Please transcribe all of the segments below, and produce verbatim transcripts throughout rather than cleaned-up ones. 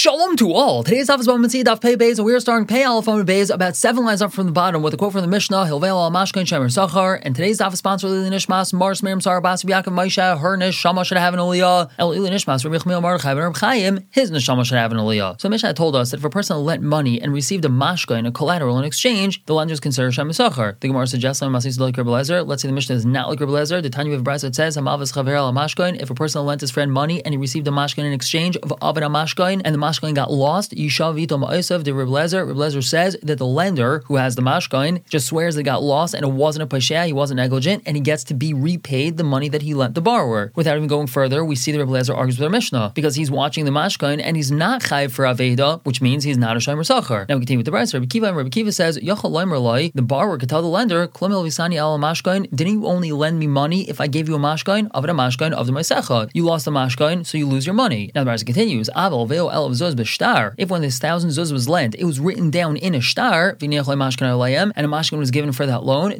Shalom to all. Today's daf is Bava Metzia daf Pei Beis, and we are starting Pei Aleph Amud Beis about seven lines up from the bottom with a quote from the Mishnah, Hilvel al Mashkin Shemer Sachar. And today's daf is sponsored Lili Nishmas, Mars Miriam Sarah Bas Yaakov Moshe, her Neshama should have an Aliyah. El Lili Nishmas, Rabbi Chmiel Mordechai ben Reb Chaim, his Neshama should have an Aliyah. So Mishnah told us that if a person lent money and received a mashka in a collateral in exchange, the lender is considered Shemer Sachar. The Gemara suggests like Rabbi Eliezer. Let's say the Mishnah is not like Rabbi Eliezer. The Tanya of Brisa it says Hamav Chaver al Mashkin. If a person lent his friend money and he received a mashkin in exchange of Avad Mashkin, and the mashkin got lost, Yishav Vito Ma'asav, the Rabbi Eliezer. Rabbi Eliezer says that the lender who has the mashkin just swears that it got lost and it wasn't a pashea, he wasn't negligent, and he gets to be repaid the money that he lent the borrower. Without even going further, we see that Rabbi Eliezer argues with our Mishnah because he's watching the mashkin and he's not chayiv for aveda, which means he's not a shomer sachar. Now we continue with the Brisa. Rabbi Kiva and Rabbi Kiva says Yachal Leimer Lai, the borrower could tell the lender Klamil Visani al mashkin, didn't you only lend me money if I gave you a mashkin of a mashkin of the ma'asecha? You lost the mashkin, so you lose your money. Now the Brisa continues. Aval veo el zuz b'shtar. If when this thousand zuz was lent, it was written down in a shtar, and a mashkin was given for that loan,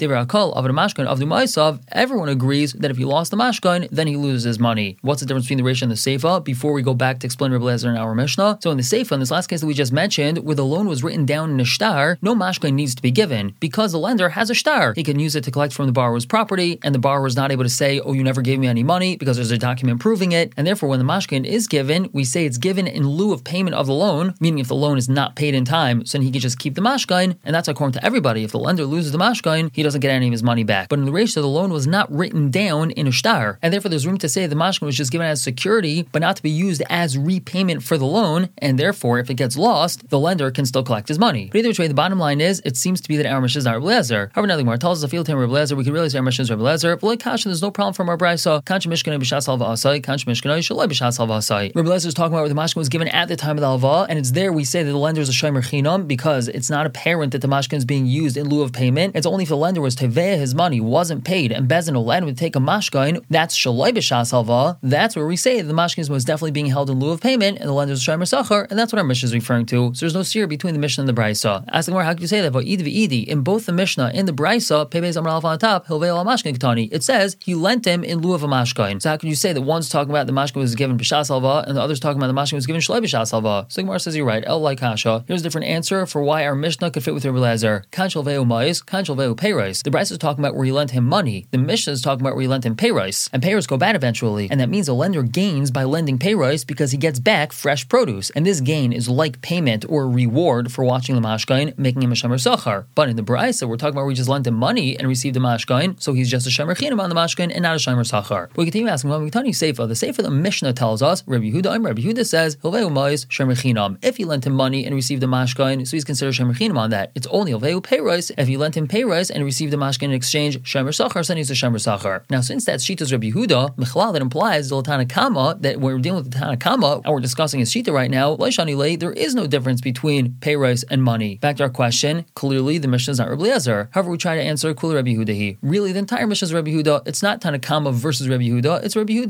everyone agrees that if he lost the mashkin, then he loses his money. What's the difference between the Reisha and the Seifa? Before we go back to explain Rabbi Eliezer in our Mishnah, so in the Seifa, in this last case that we just mentioned, where the loan was written down in a shtar, no mashkin needs to be given, because the lender has a shtar. He can use it to collect from the borrower's property, and the borrower is not able to say, oh, you never gave me any money, because there's a document proving it, and therefore when the mashkin is given, we say it's given in lieu of payment of the loan, meaning if the loan is not paid in time, so then he can just keep the mashkin, and that's according to everybody. If the lender loses the mashkin, he doesn't get any of his money back. But in the Reisha, the loan was not written down in a shtar, and therefore there's room to say the mashkin was just given as security, but not to be used as repayment for the loan, and therefore if it gets lost, the lender can still collect his money. But either which way, the bottom line is, it seems to be that our Mishnah is not Rabbi Eliezer. However, now the Gemara tells us a field time Rabbi Eliezer, we can really say our Mishnah is Rabbi Eliezer. But like Kasha, there's no problem from our Brisa. Kanch Mishkanai b'shas halva asai, Kanch Mishkanai shalai b'shas halva asai. Rabbi Eliezer is talking about where the mashkin was given at the time of the halva, and it's there we say that the lender is a shomer chinam because it's not apparent that the mashkin is being used in lieu of payment. It's only if the lender was teveah his money, wasn't paid, and Bezin allowed him to take a mashkin, that's shalai b'shas halva. That's where we say that the mashkin was definitely being held in lieu of payment, and the lender is a shomer sachar, and that's what our Mishnah is referring to. So there's no seer between the Mishnah and the Brisa. Ask the Gemara, how can you say that? But in both the Mishnah and the Brisa, Pei Beis Amar Aleph on the top, Hilvei al mashkin ketani, it says he lent him in lieu of a mashkin. So how can you say that one's talking about the mashkin was given b'shas halva, and the other's talking about the mashkin was given shalai b'shas halva? So the Gemara says you're right. El like Kasha. Here's a different answer for why our Mishnah could fit with Rabbi Eliezer. Kan shalveu ma'is, kan shalveu peiros. The Brisa is talking about where he lent him money. The Mishnah is talking about where he lent him peiros, and peiros go bad eventually, and that means a lender gains by lending peiros because he gets back fresh produce, and this gain is like payment or reward for watching the mashkin, making him a shomer sachar. But in the Brisa, we're talking about where he just lent him money and received a mashkin, so he's just a shomer chinam on the mashkin and not a shomer sachar. We continue asking, well, we tell you Seifa. The Seifa the Mishnah tells us, Rabbi Yehuda, Rabbi Yehuda says, Hilveu ma'is shomer chinam. If he lent him money and received a mashkin, so he's considered shomer chinam on that. It's only Hilveu peiros. If you lent him peiros and received a mashkin in exchange, shomer sachar, so then he's a shomer sachar. Now, since that's Shita's Rabbi Yehuda, Mechlal, that implies the Tanakama, that we're dealing with the Tanakama, and we're discussing his Shita right now, there is no difference between peiros and money. Back to our question, clearly the Mishnah is not Rabbi Eliezer. However, we try to answer Kul Rabbi Yehuda. Really, the entire Mishnah is Rabbi Yehuda. It's not Tanakama versus Rabbi Yehuda. It's Rabbi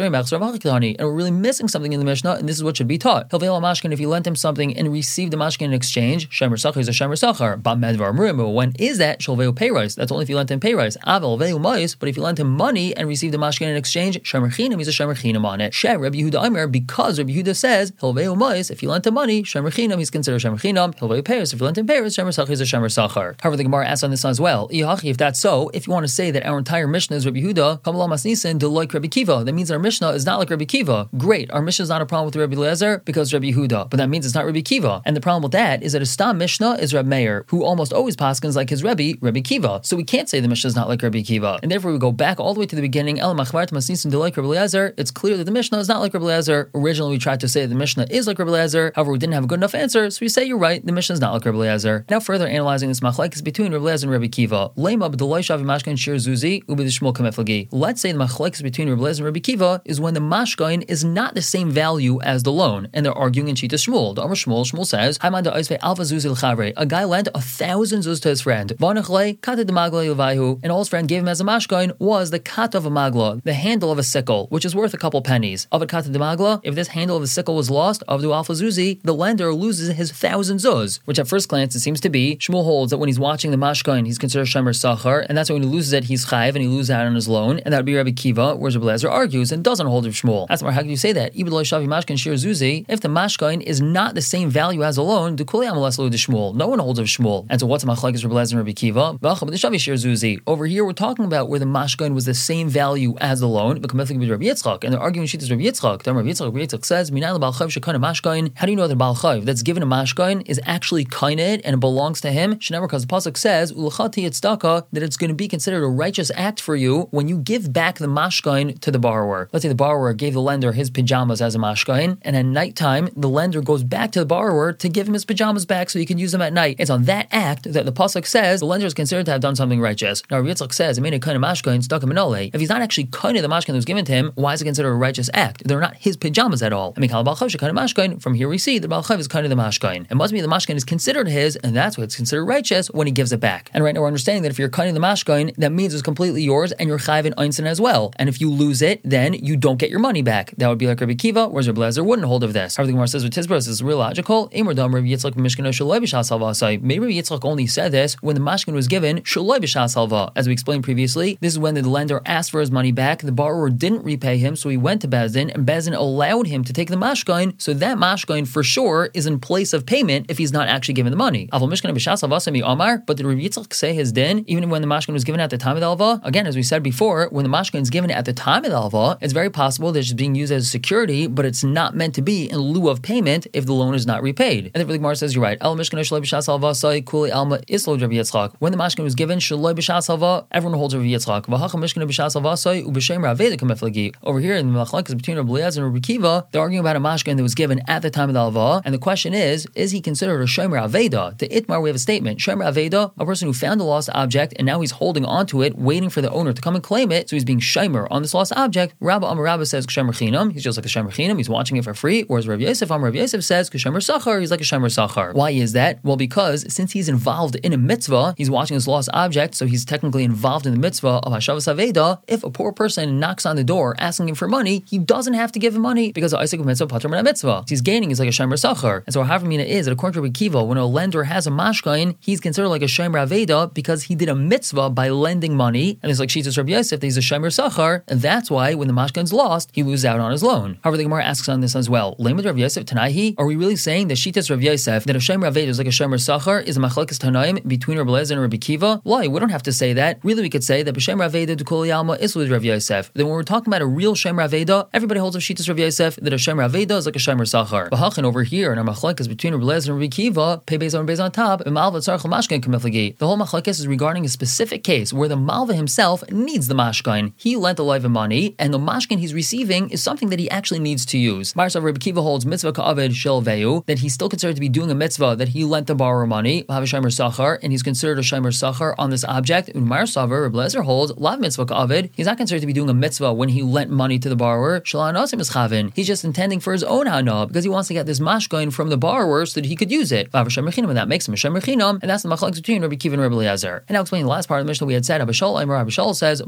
Yehuda. And we're really missing something in the Mishnah, and this is what should be taught. Hilvei al mashkin, if you lent him something and received the mashkin in exchange, shomer sachar is a shomer sachar. When is that? Shalveu peiros. That's only if you lent him peiros. Aval veu ma'is, but if you lent him money and received the mashkin in exchange, shomer chinam is a shomer chinam on it. She Rabbi Yehuda Aimer, because Rabbi Yehuda says Hilvei ma'is, if you lent him money, shomer chinam, he's considered shomer chinam. Hilvei peiros, if you lent him peiros, shomer sachar is a shomer sachar. However, the Gemara asks on this as well. If that's so, if you want to say that our entire Mishnah is Rabbi Yehuda, Kamala Masnisin to like Rabbi Kiva, that means our Mishnah is not like Rabbi Kiva. Great, our Mishnah is not a problem with Rabbi Eliezer because Rabbi Yehuda, but that means it's not Rabbi Kiva. And the problem with that is that a Stam Mishnah is Rabbi Meir, who almost always paskins like his Rebbe, Rabbi Kiva. So we can't say the Mishnah is not like Rabbi Kiva, and therefore we go back all the way to the beginning. El Machvart Masnisin to like Rabbi Eliezer. It's clear that the Mishnah is not like Rabbi Eliezer. Originally, we tried to say the Mishnah is like Rabbi Eliezer. However, we didn't have a good enough answer, so we say you're right. The Mishnah is not like Rabbi Eliezer. Now, further analyzing this machlekes between Rabbi Eliezer and Rabbi Kiva. Lema b'deloi shavi mashkain shir zuzi ub'dishmol kameflagi. Let's say the machlekes between Rabbi Eliezer and Rabbi Kiva is when the mashkain is not the same value as the loan, and they're arguing in Shita Shmuel. The Amar Shmuel, Shmuel says, Hayman da'oisvei alfa zuzi l'chavre. A guy lent a thousand zuz to his friend. Vanachle kata de magla yilvayhu, and all his friend gave him as a mashkain was the kata of a magla, the handle of a sickle, which is worth a couple pennies. Of a kata de magla, if this handle of the sickle was lost, of the alfa zuzi, the lender loses his thousand zuz, which at first glance it seems to be. Shmuel holds that when he's watching the mashkain, he's considered shomer sachar, and that's why when he loses it, he's chayiv and he loses out on his loan, and that would be Rabbi Kiva, whereas Rabbi Eliezer argues and doesn't hold of Shmuel. That's why how can you say that? If if the mashkain is not the same value as a loan, the kuli amaleslo de Shmuel. No one holds of Shmuel. And so what's a machlekes Rebbe Lezer and Rebbe Kiva? Over here, we're talking about where the mashkain was the same value as the loan. And they're arguing shittas Rebbe Yitzchak. Rebbe Yitzchak, Rebbe Yitzchak says, how do you know that Baal Chayv that's given a mashkain is actually kained and it belongs to him? Because the pasuk says that it's going to be considered a righteous act for you when you give back the mashkain to the borrower. Let's say the borrower gave the lender his pajamas as a mashkain, and at nighttime the lender goes back to the borrower to give him his pajamas back so he can use them at night. It's on that act that the pasuk says the lender is considered to have done something righteous. Now Rebbe Yitzchak says, it made a kind of mashkain stuck him in ole. If he's not actually kind of the mashkain that was given to him, why is it considered a righteous act? They're not his pajamas at all. I mean, from here we see that Baal Chayv is kind of the mashkain. It must be the mashkain is considered his, and that's why it's considered righteous when he gives it back. And right now we're understanding that if you're kind of the mashkain, that means it's completely yours, and you're chayv in einstein as well. And if you lose it, then you don't get your money back. That would be like Rebbe Kiva, whereas Rebbe Lezer wouldn't hold of this. However, the Gemara says with Tizbros, this is real logical. Maybe Rebbe Yitzchak only said this when the mashkain was given shaloi b'shas halva. As we explained previously, this is when the lender asked for his money back. The borrower didn't repay him, so he went to Beis Din, and Beis Din allowed him to take the mashkain. So that mashkain for sure is in place of payment if he's not actually given the money. But did Rebbe Yitzchak say his din even when the mashkain was given at the time of the alva? Again, as we said before, when the mashkain is given at the time of the alva, it's very possible that it's being used as security, but it's not meant to be in lieu of payment if the loan is not repaid. And therefore the Gemara says, you're right. When the mashkain was given, everyone holds Rebbe Yitzchak. Over here in the machlokes between Rebbe Lezer and Rebbe Kiva, they're arguing about a mashkain that was given at the time of the alva, and the question is, is he considered a shomer aveda? To Itmar, we have a statement. Shomer aveda, a person who found a lost object, and now he's holding onto it, waiting for the owner to come and claim it, so he's being shomer on this lost object. Rabba Amar Rabba says, Kshemer Chinam, he's just like a Shomer Chinam, he's watching it for free, whereas Rav Yosef Amar Rav Yosef says, Kshemer Sachar, he's like a Shomer Sachar. Why is that? Well, because since he's involved in a mitzvah, he's watching this lost object, so he's technically involved in the mitzvah of Hashavas Aveda. If a poor person knocks on the door asking him for money, he doesn't have to give him money because of Isaac mitzvah patur min mitzvah. He's gaining is like a Shomer Sachar. And so our Havamina is that according to Rebbe Kiva, when a lender has a mashkain, he's considered like a Shomer Aveda because he did a mitzvah by lending money. And it's like Shitas Rabbi Yosef that he's a Shomer Sachar, and that's why when the mashkain's lost, he loses out on his loan. However, the Gemara asks on this as well. Lame with Rabbi Yosef Tanaihi, are we really saying that Shitas Rabbi Yosef that a Shomer Aveda is like a Shomer Sachar is a machlekes Tanaim between Rebbe Lezer and Rebbe Kiva? Why? We don't have to say that. Really, we could say that B'Shomer Aveda D'Kol Yalma is with Rabbi Yosef. Then when we're talking about a real Shomer Aveda, everybody holds of Shitas Rabbi Yosef that a Shomer Aveda is like a Shomer Sachar. B'Hachin over here in our machlekes between Rebbe Lezer and Rebbe Kiva, pay based on based on top, and Malva Tzarech Mashkain Kamiflagi. The whole machlekes is regarding a specific case where the Malva himself needs the mashkain. He lent the life of money, and the mashkain he's receiving is something that he actually needs to use. Marsav Rebbe Kiva holds mitzvah ka'aved shel veu, that he's still considered to be doing a mitzvah that he lent the borrower money, have a Shomer Sachar, and he's considered a Shomer Sachar on this object. And Marsav Rebbe Lezer holds lav mitzvah ka'aved. He's not considered to be doing a mitzvah when he lent money to the borrower. Shalon asim ischavin. He's just intending for his own hana because he wants to get this mashkain from the borrower so that he could use it. And that makes him a Shomer Chinam, and that's the machlokes between Rebbe Kiva and Rebbe Lezer. And now explaining the last part of the Mishnah we had said, Abishal Aimer Abishal says,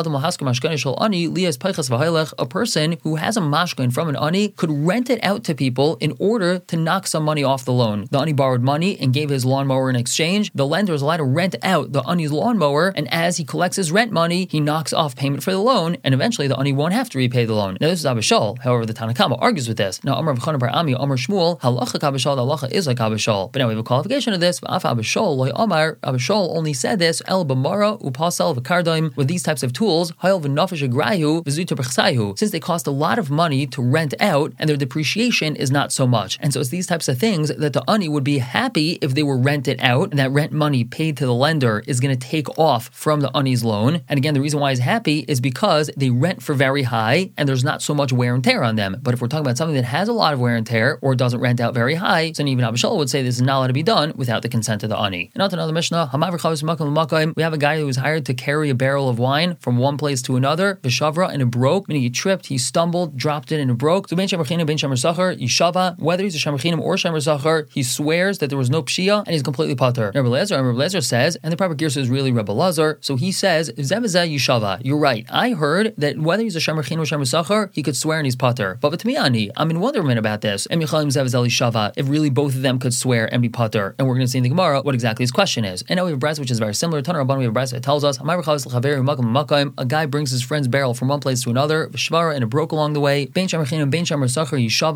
a person who has a mashkain from an ani could rent it out to people in order to knock some money off the loan. The ani borrowed money and gave his lawnmower in exchange. The lender is allowed to rent out the ani's lawnmower, and as he collects his rent money, he knocks off payment for the loan, and eventually the ani won't have to repay the loan. Now this is Abishal. However, the Tanna Kama argues with this. Now Amar V'chana Bar Ami, Amar Shmuel, halacha kabishal, the halacha is like Abishal. But now we have a qualification of this. Abishal, loy Amar, Abishal only said this, El b'mara upasal v'kardaim, with these types of tools, hayol v'nafesh agrayu v'zuta b'chsayu, since they cost a lot of money to rent out, and their depreciation is not so much. And so it's these types of things that the ani would be happy if they were rented out, and that rent money paid to the lender is going to take off from the ani's loan. And again, the reason why he's happy is because they rent for very high, and there's not so much wear and tear on them. But if we're talking about something that has a lot of wear and tear, or doesn't rent out very high, so even Abishal would say this is not allowed to be done without the consent of the ani. And not another Mishnah, we have a guy who was hired to carry a barrel of wine from one place to another, Bishavra, and it broke, meaning he tripped, he stumbled, dropped it, and it broke. So Ben Shomer Chinam, Ben Shomer Sachar, Yishava, whether he's a Shomer Chinam or Shomer Sachar, he swears that there was no pshia, and he's completely patur. Rebbe Lezer, and Rebbe Lezer says, and the proper girsa is really Rebbe Lezer, so he says, Zevazeh Yishava, you're right. I heard that whether he's a Shomer Chinam or Shomer Sachar, he could swear and he's patur. But to me, Ani, I'm in wonderment about this. If really both of them could swear and be patur, and we're going to see in the Gemara what exactly his question is. And now we have a brayso which is very similar. Tanur Rabban, we have a brayso that tells us, a guy brings his friend's barrel from one place to another, and it broke along the way. Ben Shomer Chinam, Ben Shomer Sachar, Yishava,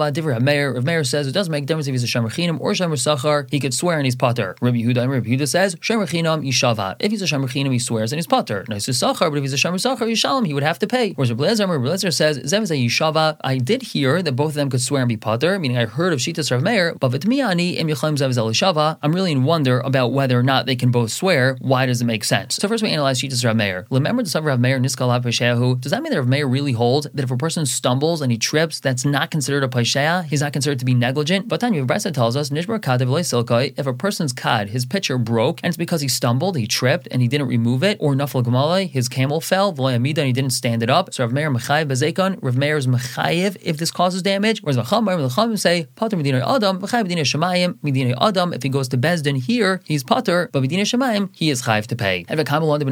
Shava, Divrei Rav Meir. Rav Meir says it doesn't make a difference if he's a Shomer Chinam or Shomer Sachar. He could swear and he's pater. Rabbi Yehuda, Rabbi Yehuda says Shomer Chinam Yishava. If he's a Shomer Chinam, he swears and he's pater. Nice Sachar, but if he's a Shomer Sachar Yishalom, he would have to pay. Whereas Rabbi Lezer, Rabbi Lezer says Zev is a Yishava. I did hear that both of them could swear and be pater, meaning I heard of Shitas Rav Meir, but V'tmiani Im Yechlaim Zev is Elishava. I'm really in wonder about whether or not they can both swear. Why does it make sense? So first we analyze Shitas Rav Meir. Remember the Rav Meir Niskalav Peshehu. Does that mean that Rav Meir really holds that if a person stumbles and he trips, that's not considered a Pesheah? He's not considered to be negligent? But Tanya Brisa tells us Nishbar Kadev Silkai. If a person's kad, his pitcher broke, and it's because he stumbled, he tripped, and he didn't remove it, or Nafal Gamalai, his camel fell, V'layamida, and he didn't stand it up. So Rav Meir Mechayev Bezekon, Rav Meir is Mechayev if this causes damage. Whereas Mechamar and Mechamim say Pater Medina Adam, Mechayev Medina Shemayim, Medina Adam. If he goes to Bezdin here, he's Pater, but Medina Shemayim, he is Chayev to pay. And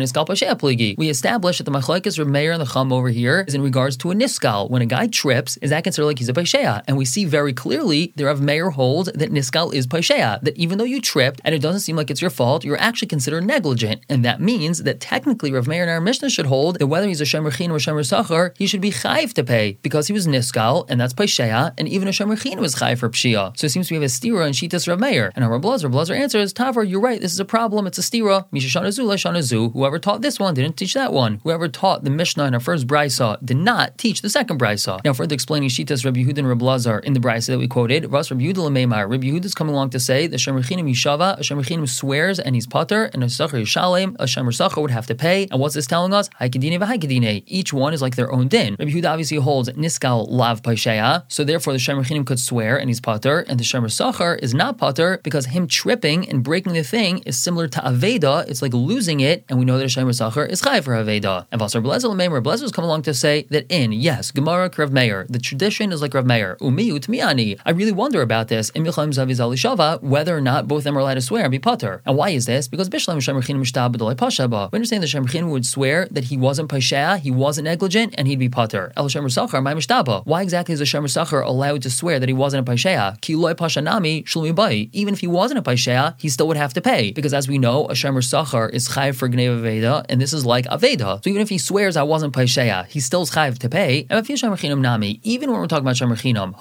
we established that the Machlokes Rav Meir and the Chum over here is in regards to a niskal. When a guy trips, is that considered like he's a Pesheah? And we see very clearly the Rav Meir holds that niskal is Pesheah, that even though you tripped and it doesn't seem like it's your fault, you're actually considered negligent. And that means that technically Rav Meir and our Mishnah should hold that whether he's a Shomer Chinam or Shomer Sachar, he should be chayiv to pay because he was niskal, and that's Pesheah, and even a Shomer Chinam was chayiv for Pshia. So it seems we have a stira in Shitas Rav Meir. And our Rav Blazer, Rav Blazer answers, Tavor, you're right, this is a problem, it's a stira. Misha Shana Zu, La Shana Zu. Whoever taught this one didn't teach that one. Whoever taught the Mishnah in our first brisa did not teach the second brisa. Now, further explaining Shitas Rabbi Yehuda and Rabbi Lazar in the brisa that we quoted, Ras Rabbi Yehuda Lemeimar. Rabbi Yehuda is coming along to say that Shomer Chinam Yishava, a Shomer Chinam swears and he's pater, and a Sachar Yishalem, a Shomer Sachar would have to pay. And what's this telling us? Haikidine v'haikidine. Each one is like their own din. Rabbi Yehuda obviously holds niskal lav paisheya, so therefore the Shomer Chinam could swear and he's pater, and the Shomer Sachar is not pater because him tripping and breaking the thing is similar to aveda. It's like losing it, and we know that a Shomer Sachar is chayiv for aveda. And Vasar Blazer Lemeimar, Blazer is coming along to say that in yes, Gemara Rav Meir, the tradition is like Rav Meir. Umiyu Tmiani. I really wonder about this. Whether or not both of them are allowed to swear and be pater. And why is this? Because Bishlam Shomer Chinam Mishtab B'dolei Pashaba. We understand that Shomer Chinam would swear that he wasn't Pasheah, he wasn't negligent, and he'd be pater. El Shomer Sachar, my Mishtaba. Why exactly is a Shomer Sachar allowed to swear that he wasn't a Pasheah? Ki loy Pashanami Shlumi Bai. Even if he wasn't a Pasheah, he still would have to pay. Because as we know, a Shomer Sachar is chayiv for Gnei Aveda, and this is like Aveda. So even if he swears I wasn't Pasheah, he still is chayiv to pay. And if he's Shomer Chinam Nami, even when we're talking about Shomer Chinam,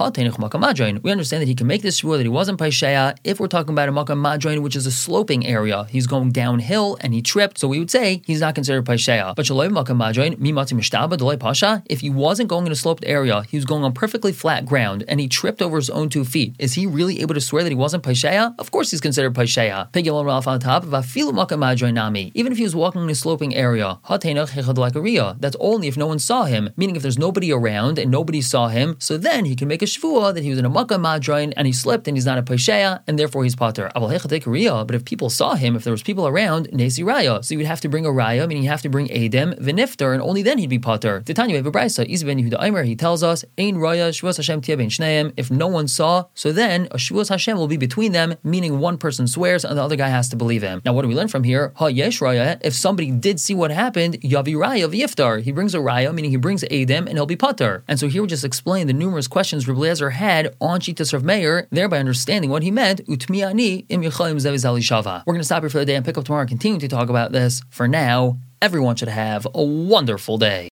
we understand that he can make this shvua that he wasn't Pasheah if we're talking about a Makam Madroin, which is a sloping area. He's going downhill and he tripped, so we would say he's not considered Pasheah. But Shaloi Makam Madroin, Mimati Mishtaba, Doloi Pasha, if he wasn't going in a sloped area, he was going on perfectly flat ground and he tripped over his own two feet. Is he really able to swear that he wasn't Pasheah? Of course he's considered Pasheah. Pegilon Ralph on top, Vafilu Makam Madroin Nami. Even if he was walking in a sloping area, that's only if no one saw him, meaning if there's nobody around and nobody saw him, so then he can make a shvua that he was in a Makam Madroin and he slipped and he's not a Pasheah and therefore he's pater. But if people saw him, if there was people around, Nesi Raya. So you would have to bring a Raya, meaning you have to bring Edem, Vinifter, and only then he'd be pater. Titania Bebraisa, Izben Yehuda Aimer, he tells us, Ein Raya, Shvuas Hashem Tia Ben Shneim. If no one saw, so then a Shvuas Hashem will be between them, meaning one person swears and the other guy has to believe him. Now what do we learn from here? Ha Yesh Raya, if somebody did see what happened, Yavi Raya V'yiftar. He brings a Raya, meaning he brings Edem, and he'll be pater. And so here we just explain the numerous questions Rabbi Eliezer had on Shitas Rav Meir, thereby understanding what he meant, Utmiani im Yechalim Zev Zali Shava. We're going to stop here for the day and pick up tomorrow and continue to talk about this. For now, everyone should have a wonderful day.